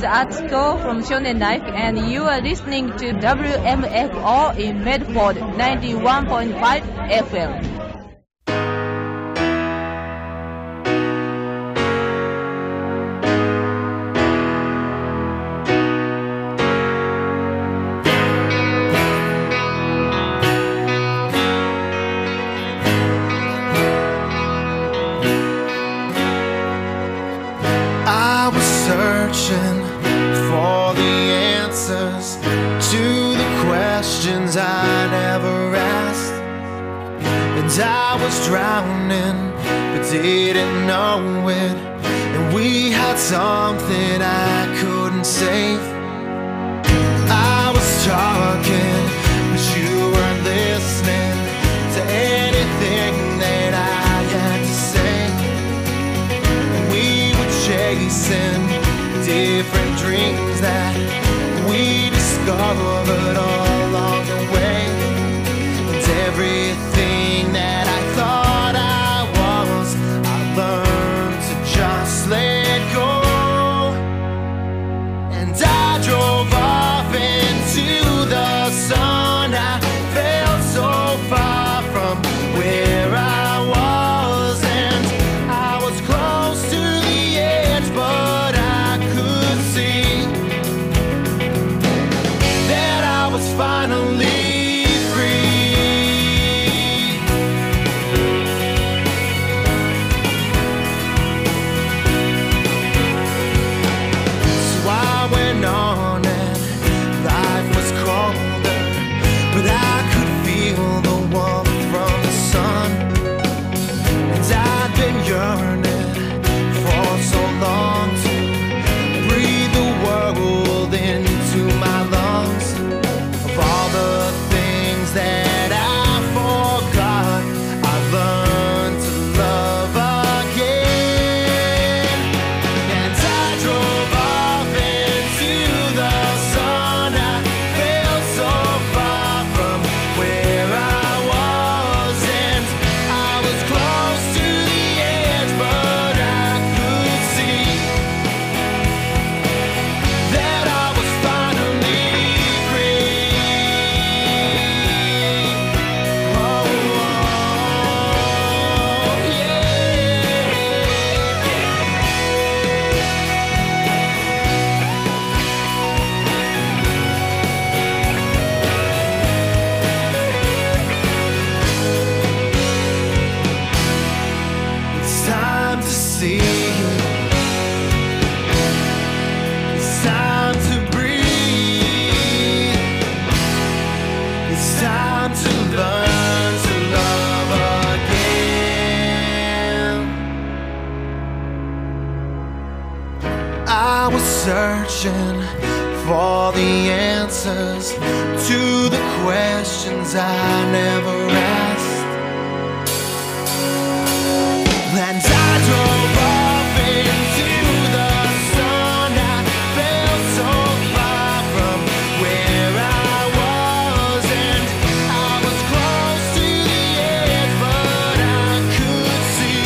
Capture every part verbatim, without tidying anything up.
is Atsuko from Shonen Life, and you are listening to W M F O in Medford, ninety-one point five F M. Searching for the answers to the questions I never asked, and I was drowning but didn't know it, and we had something I couldn't save. I was talking but you weren't listening to anything that I had to say, and we were chasing different dreams that we discovered all along the way, and everything that I thought I was, I learned to just let go, and I drove off into the sun. I felt so far from where I was, and I was close to the edge, but I finally free. So I went on and life was colder, but I could feel the warmth from the sun, and I'd been yearning for so long to breathe the world into my lungs. Of all the things that I forgot, I learned to love again, and I drove off into the sun. I felt so far from where I was, and I was close to the edge, but I could see that I was finally see. It's time to breathe. It's time to learn to love again. I was searching for the answers to the questions I never asked, and I drove off into the sun. I felt so far from where I was, and I was close to the edge, but I could see.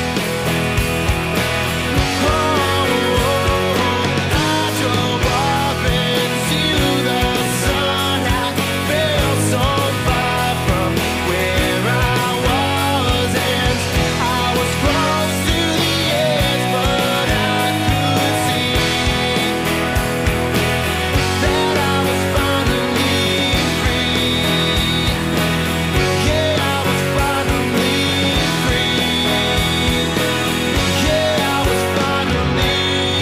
Oh, I drove off into the sun. I felt so far from where I was, and I was close to the edge, but I could see that I was finally free. Yeah, I was finally free. Yeah, I was finally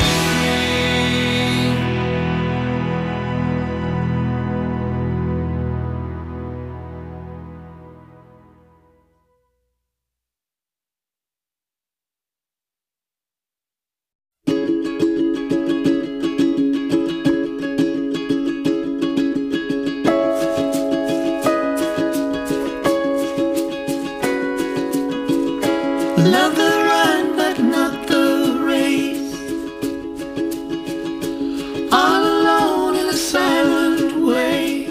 love the run, but not the race. All alone in a silent wave.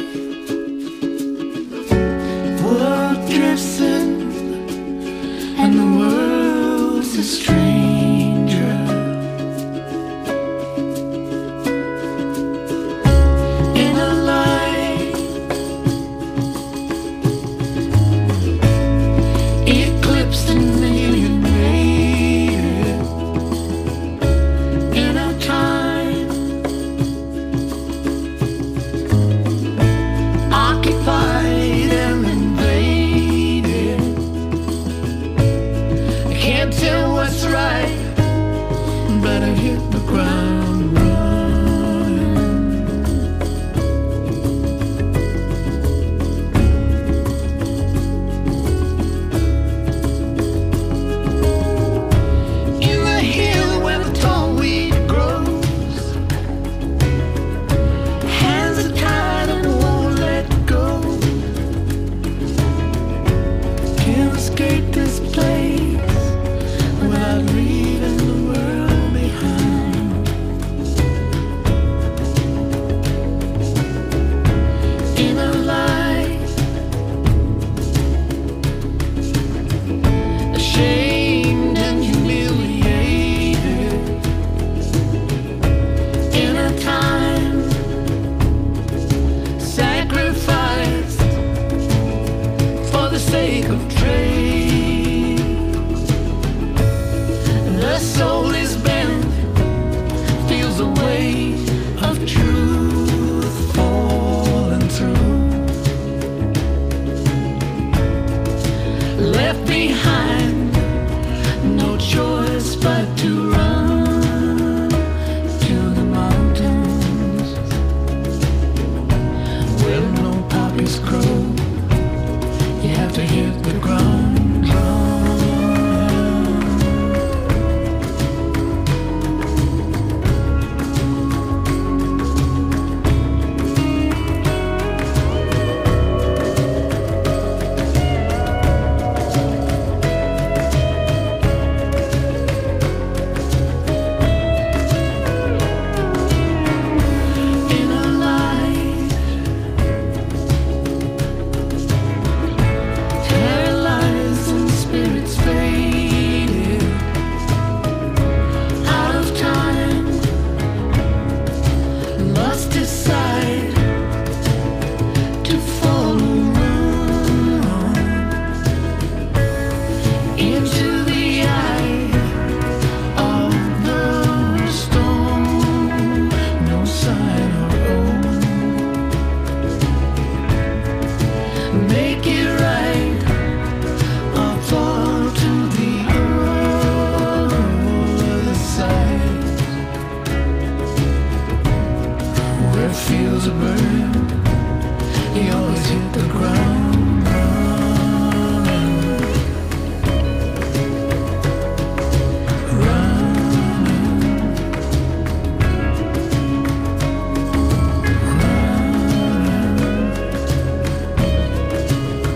World drifts in, and the world's a stranger. make it right. I'll fall to the other side, where fields are burned. You always hit the ground running, running, running.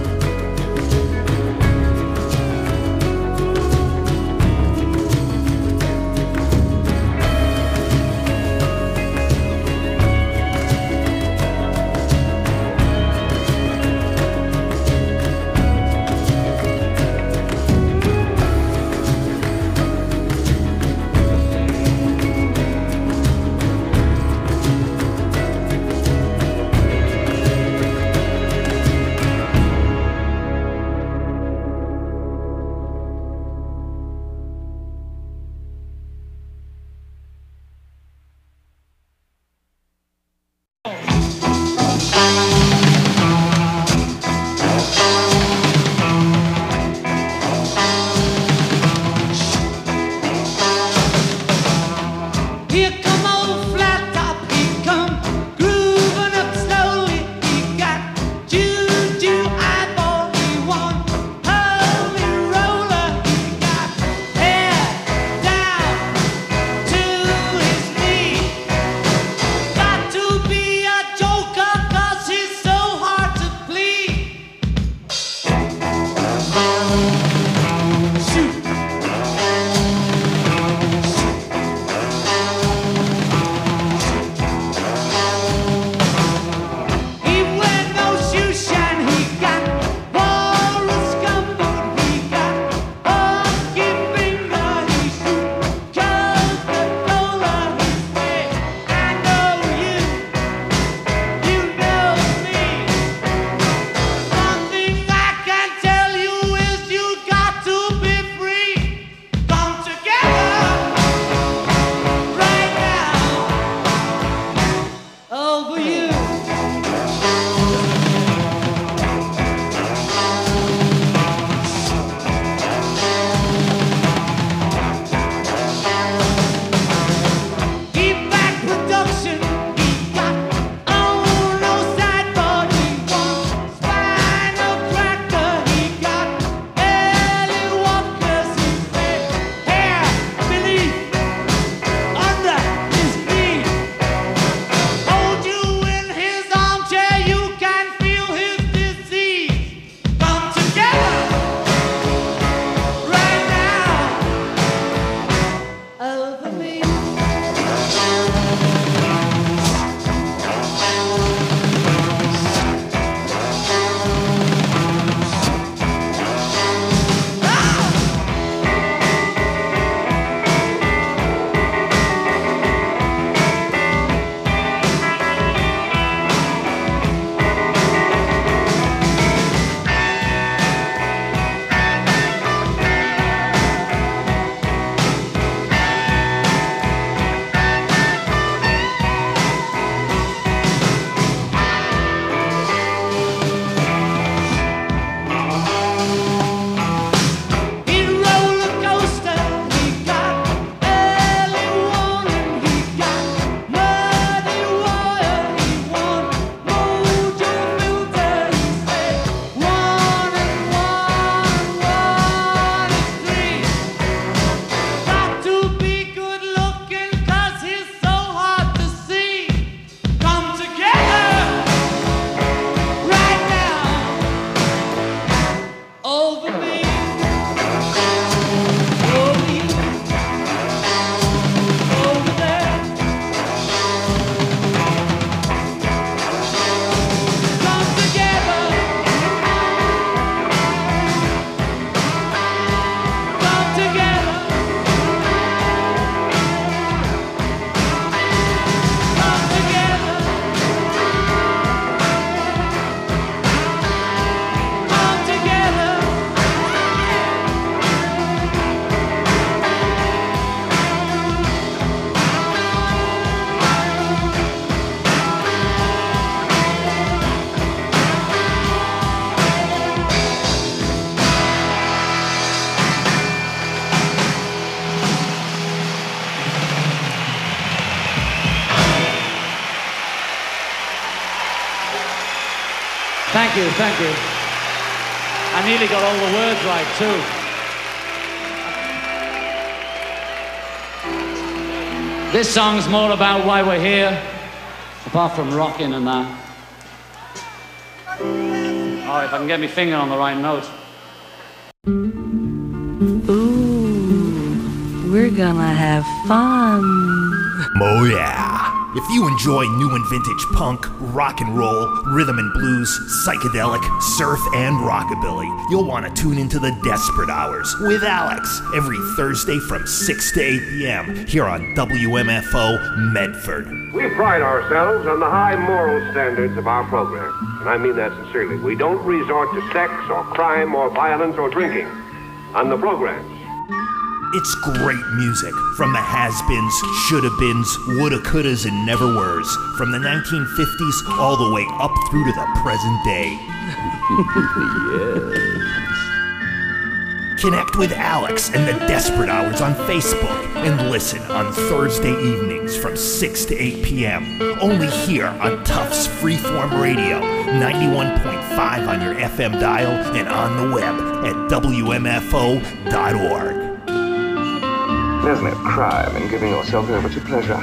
Thank you, thank you. I nearly got all the words right, too. This song's more about why we're here, apart from rocking and that. Oh, if I can get my finger on the right note. Ooh, we're gonna have fun. Oh yeah. If you enjoy new and vintage punk, rock and roll, rhythm and blues, psychedelic, surf, and rockabilly, you'll want to tune into the Desperate Hours with Alex every Thursday from six to eight p.m. here on W M F O Medford. We pride ourselves on the high moral standards of our program, and I mean that sincerely. We don't resort to sex or crime or violence or drinking on the programs. It's great music from the has-beens, shoulda-beens, woulda, couldas, and never-weres, from the nineteen fifties all the way up through to the present day. Yes. Connect with Alex and the Desperate Hours on Facebook and listen on Thursday evenings from six to eight p.m. only here on Tufts Freeform Radio, ninety-one point five on your F M dial and on the web at W M F O dot org. There's no crime in giving yourself over to pleasure.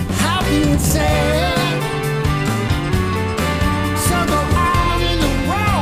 So go on in the world.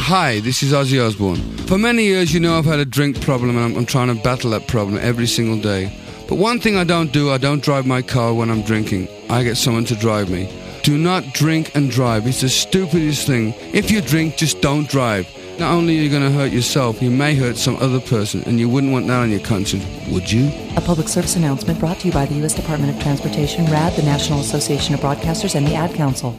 Hi, this is Ozzy Osbourne. For many years, you know I've had a drink problem and I'm, I'm trying to battle that problem every single day. But one thing I don't do, I don't drive my car when I'm drinking. I get someone to drive me. Do not drink and drive. It's the stupidest thing. If you drink, just don't drive. Not only are you going to hurt yourself, you may hurt some other person, and you wouldn't want that on your conscience, would you? A public service announcement brought to you by the U S Department of Transportation, R A D, the National Association of Broadcasters, and the Ad Council.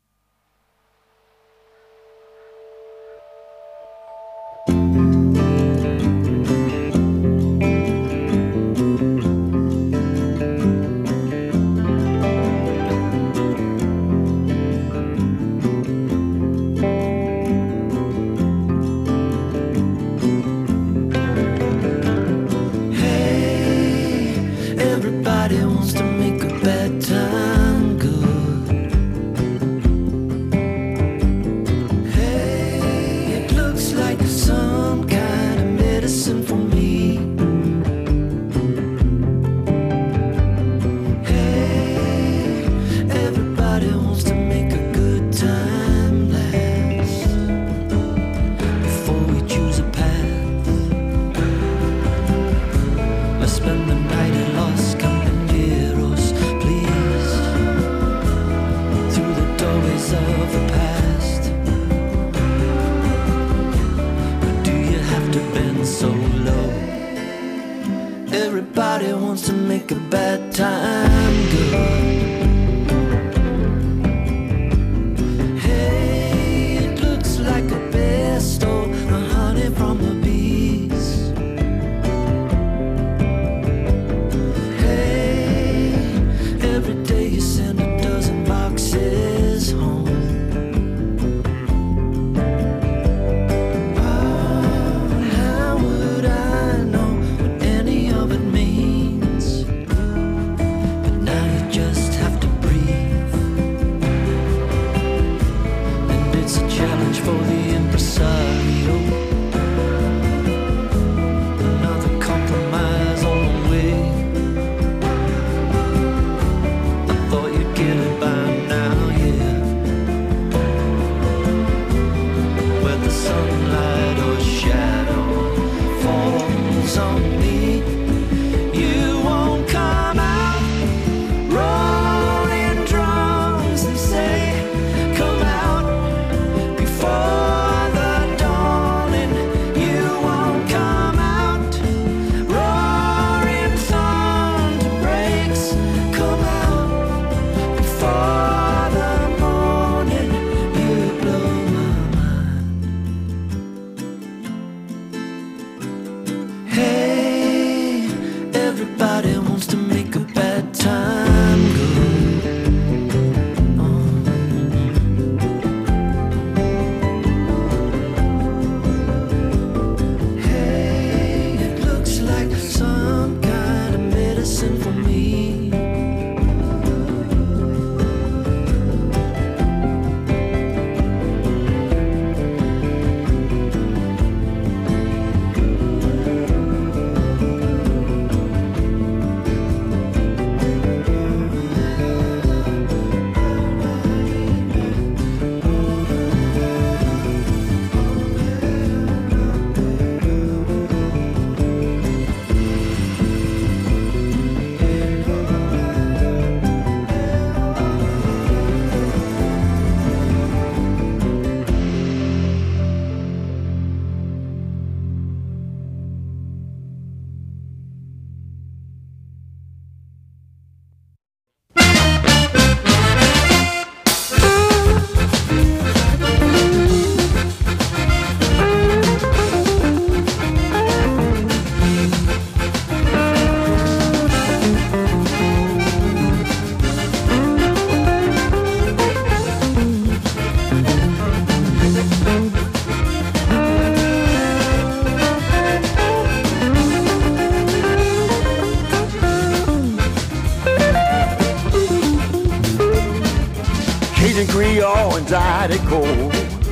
Creole and Zydeco.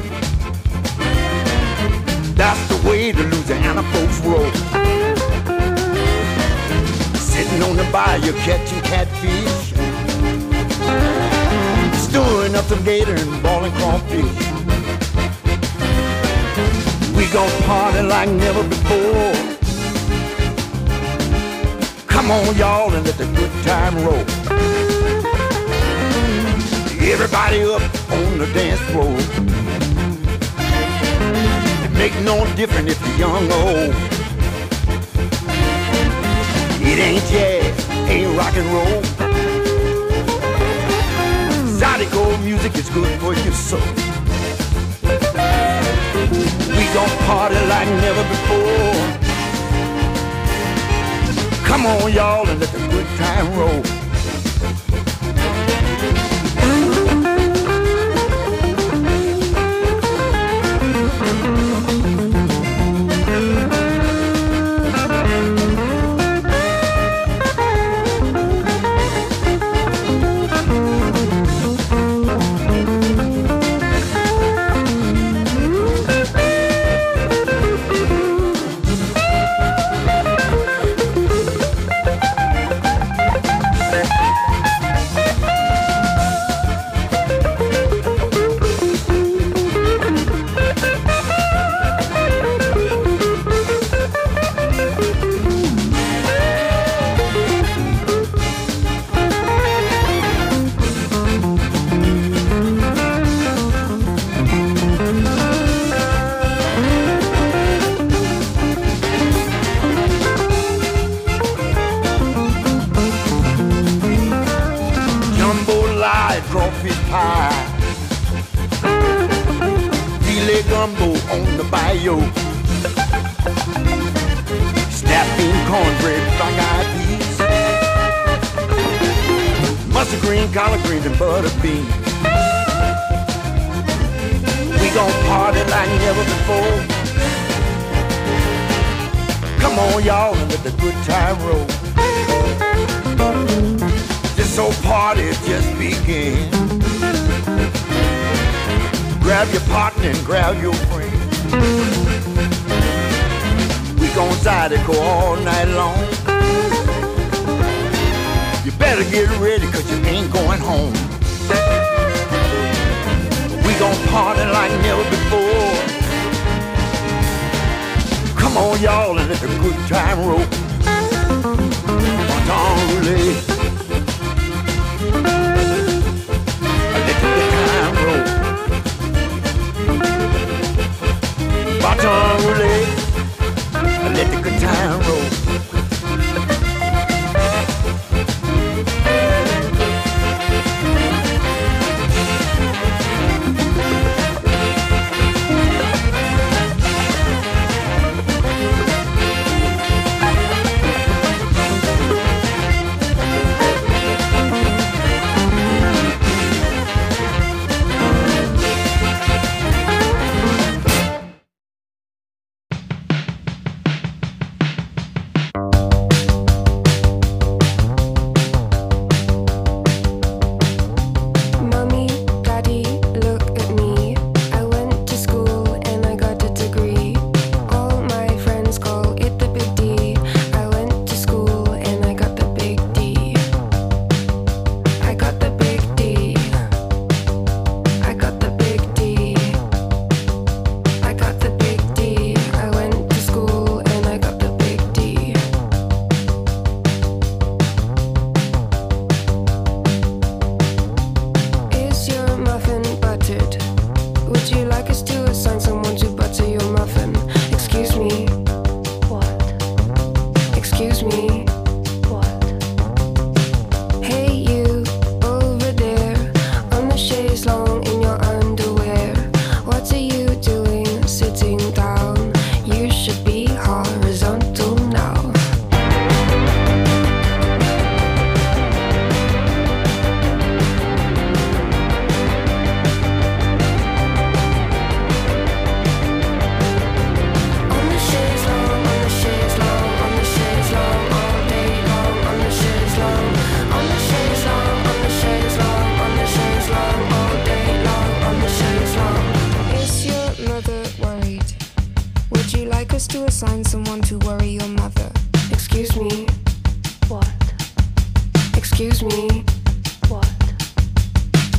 That's the way the Louisiana folks roll. Sitting on the bayou catching catfish, stewing up some gator and boiling crawfish. gon' party like never before. Come on, y'all, and let the good time roll. Everybody up on the dance floor. It make no difference if you're young or old. It ain't jazz, ain't rock and roll. Zydeco music is good for your soul. We gon' party like never before. Come on, y'all, and let the good time roll.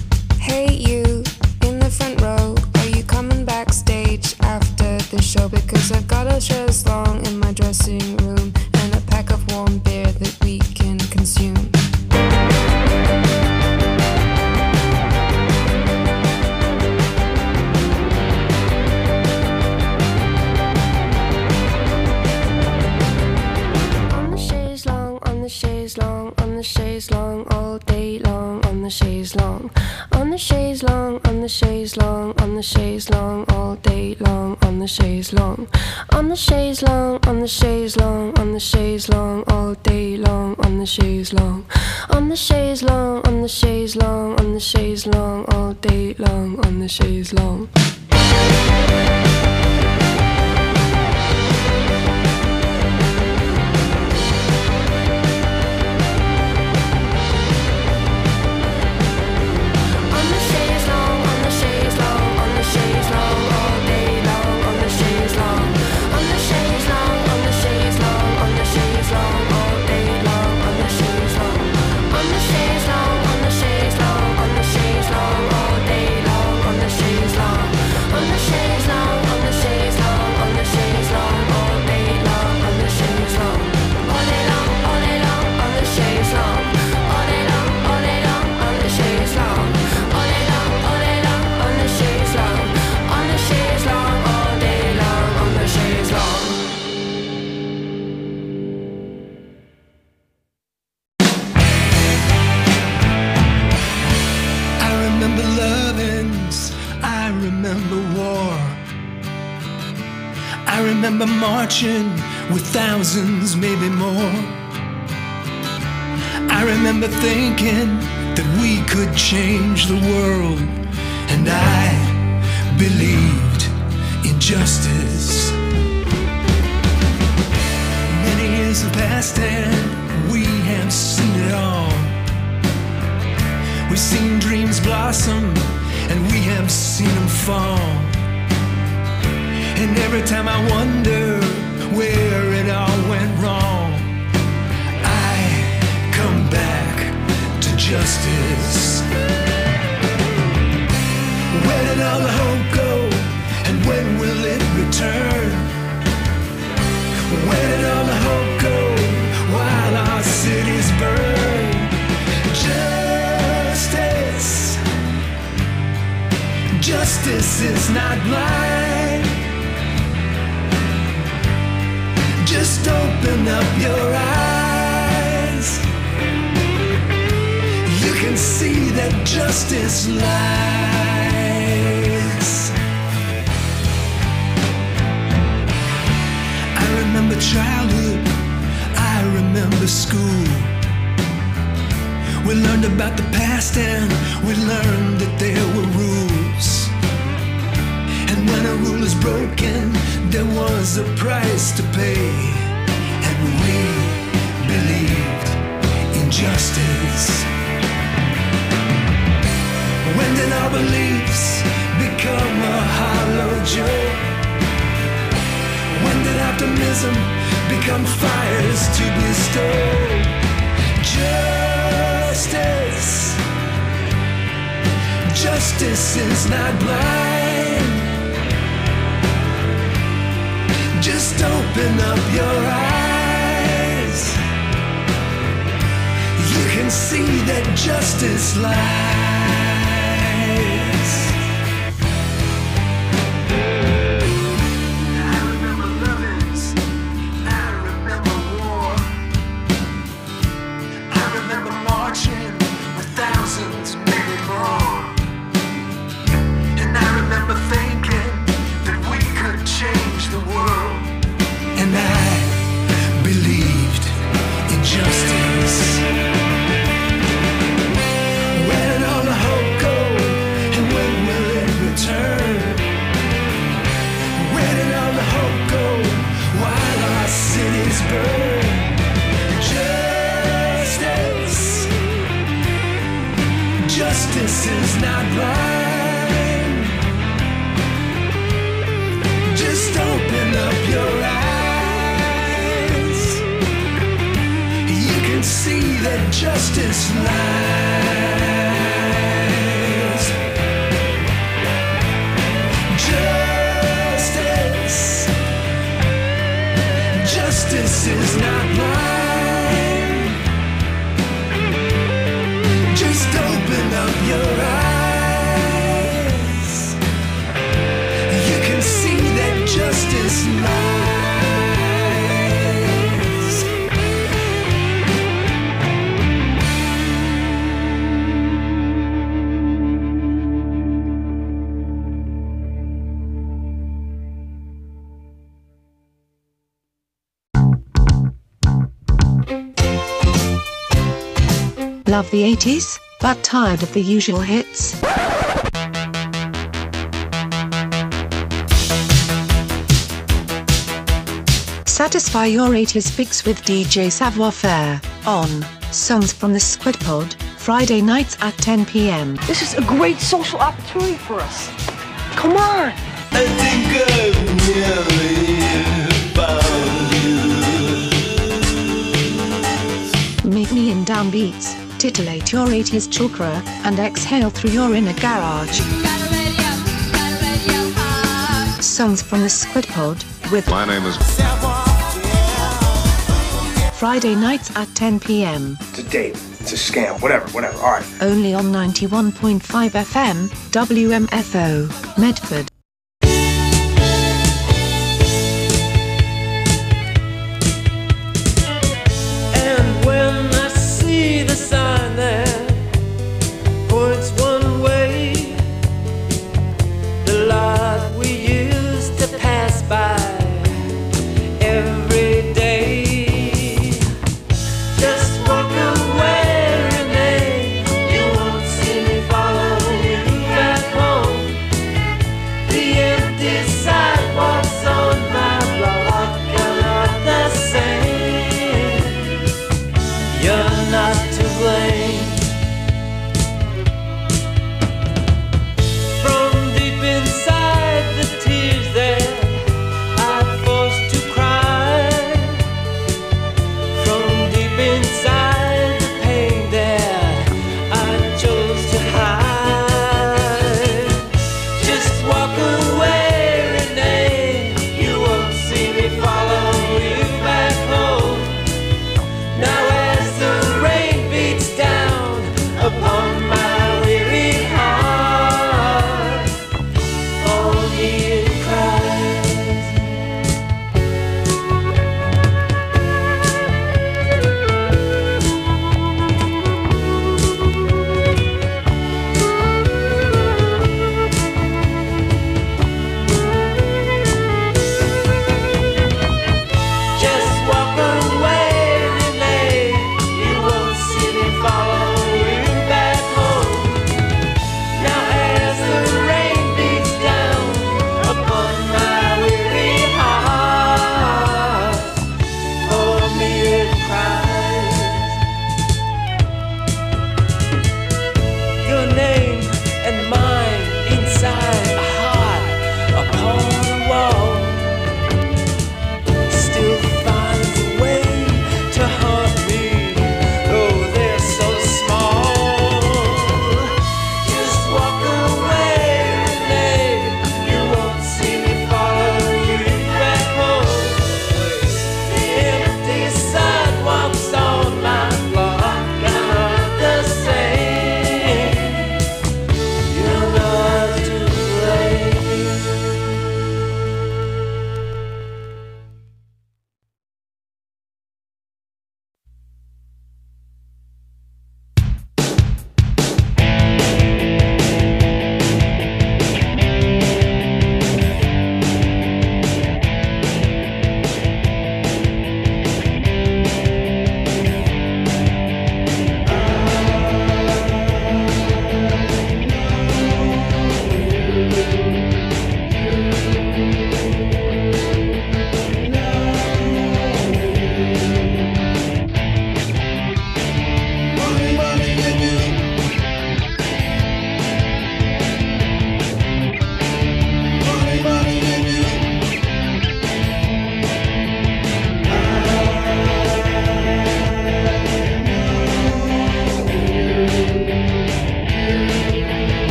Hey you, in the front row, are you coming backstage after the show? Because 'cause I've got a chaise long in my dressing room and a pack of warm beer that we can consume. Chaise long, on the chaise long, all day long, on the chaise long, on the chaise long, on the chaise long, on the chaise long, all day long, on the chaise long, on the chaise long, on the chaise long, on the chaise long, all day long, on the chaise long, on the chaise long, on the chaise long, on the chaise long, all day long, on the chaise long. Marching with thousands, maybe more. I remember thinking that we could change the world, and I believed in justice. Many years have passed and we have seen it all. We've seen dreams blossom and we have seen them fall. And every time I wonder where it all went wrong, I come back to justice. Where did all the hope go, and when will it return? Where did all the hope go while our cities burn? Justice, justice is not blind. Just open up your eyes. You can see that justice lies. I remember childhood, I remember school. We learned about the past and we learned that there were rules. And when a rule is broken, there was a price to pay. And we believed in justice. When did our beliefs become a hollow joke? When did optimism become fires to bestow? Justice, justice is not blind. Just open up your eyes. You can see that justice lies. I remember lovings, I remember war. I remember marching with thousands, maybe more. And I remember thinking that we could change the world. And I believed in justice. Where did all the hope go, and when will it return? Where did all the hope go while our cities burn? Justice, justice is not blind. Just open up your eyes. You can see that justice lies. Justice, up your eyes, you can see that justice lies. Love the eighties, but tired of the usual hits? Satisfy your eighties fix with D J Savoir Faire on Songs from the Squid Pod, Friday nights at ten p m. This is a great social opportunity for us. Come on! I think I've nearly found you. Meet me in downbeats, titillate your eighties chakra, and exhale through your inner garage. Songs from the Squid Pod with My name is Friday nights at ten p m. It's a date. It's a scam. Whatever, whatever. All right. Only on ninety-one point five F M, W M F O, Medford. And when I see the sign that points one way, the lot we used to pass by every day, just walk away, Renee. You won't see me follow you back home.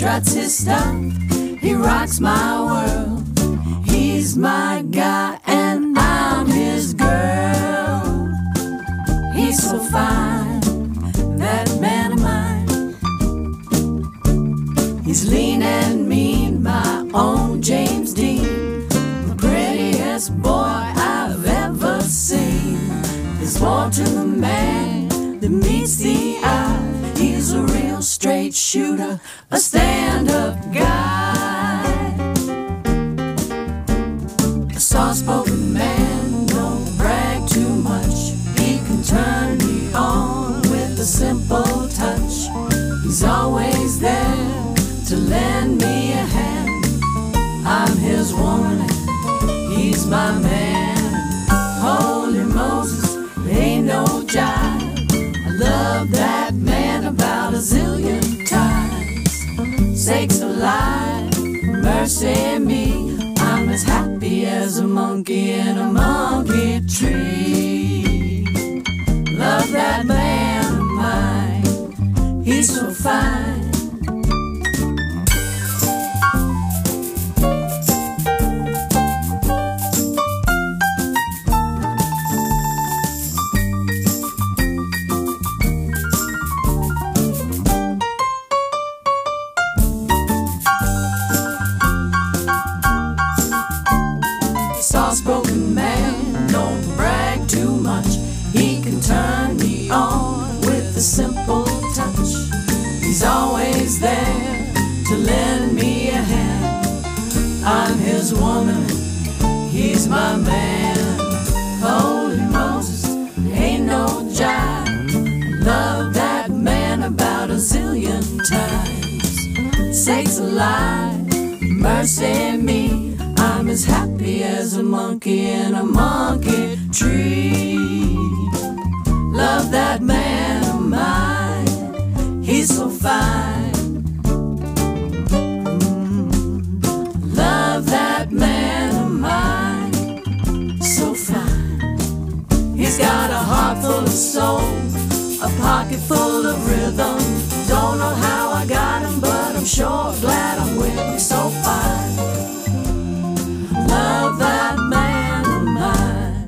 struts his stuff, he rocks my world. He's my guy and I'm his girl. He's so fine, that man of mine. He's lean and mean, my own James Dean, the prettiest boy I've ever seen. There's more to the man than meets the eye. He's a real straight shooter, a stand-up guy. A soft-spoken man, don't brag too much. He can turn me on with a simple touch. He's always there to lend me a hand. I'm his woman, he's my man. Holy Moses, there ain't no jive. I love that man about a zillion times. Sakes alive, mercy me, I'm as happy as a monkey in a monkey tree. Love that man of mine, he's so fine. Soft-spoken man, don't brag too much. He can turn me on with a simple touch. He's always there to lend me a hand. I'm his woman, he's my man. Holy Moses, ain't no jive. Love that man about a zillion times. Sakes alive, mercy me, I'm as happy as a monkey in a monkey tree. Love that man of mine, he's so fine. Mm. Love that man of mine, so fine. He's got a heart full of soul, a pocket full of rhythm. Don't know how I got him, but I'm sure glad I'm with him, so fine. Love that man of mine.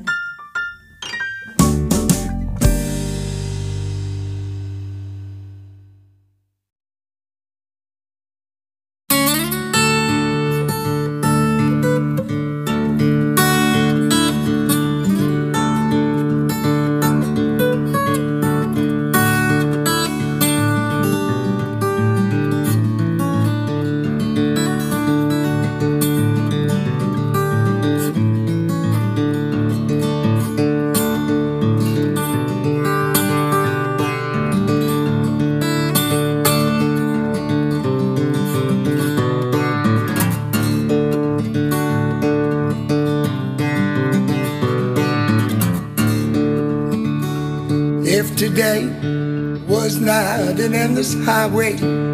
Today was not an endless highway.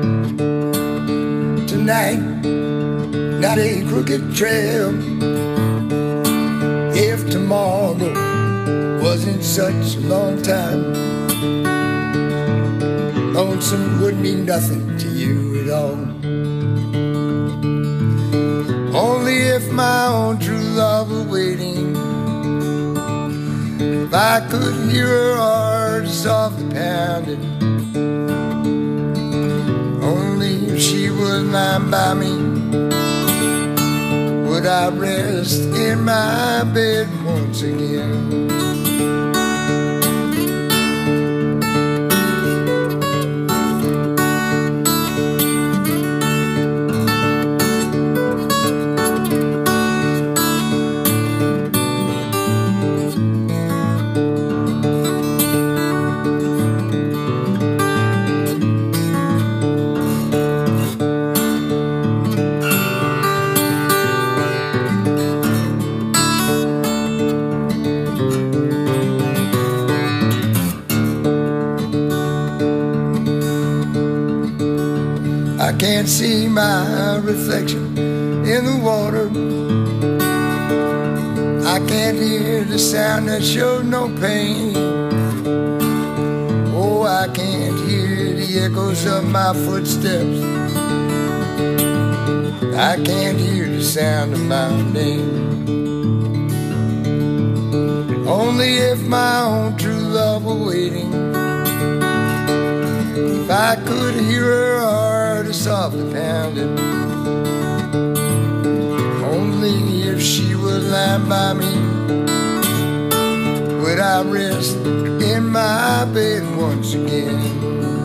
Tonight, not a crooked trail. If tomorrow wasn't such a long time, lonesome would mean nothing to you at all. Only if my own true love were waiting, if I could hear her heart softly pounding, only if she was lying by me would I rest in my bed once again. I can't see my reflection in the water. I can't hear the sound that shows no pain. Oh, I can't hear the echoes of my footsteps I can't hear the sound of my name. Only if my own true love were waiting. If I could hear her heart softly pounding. Only if she would lie by me would I rest in my bed once again.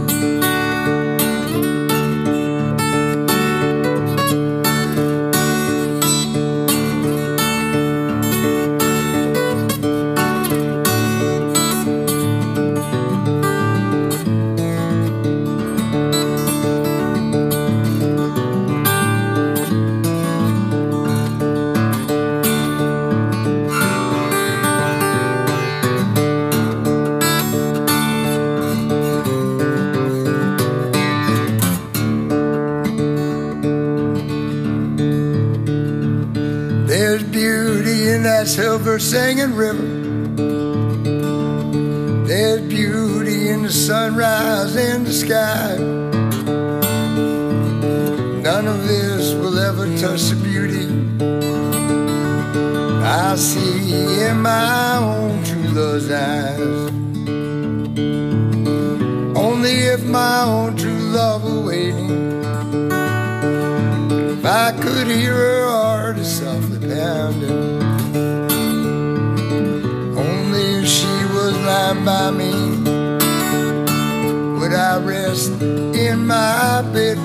Silver singing river. There's beauty in the sunrise in the sky. None of this will ever touch the beauty I see in my own true love's eyes. Only if my own true love were waiting. If I could hear her heart softly pounding. Lying by me, would I rest in my bed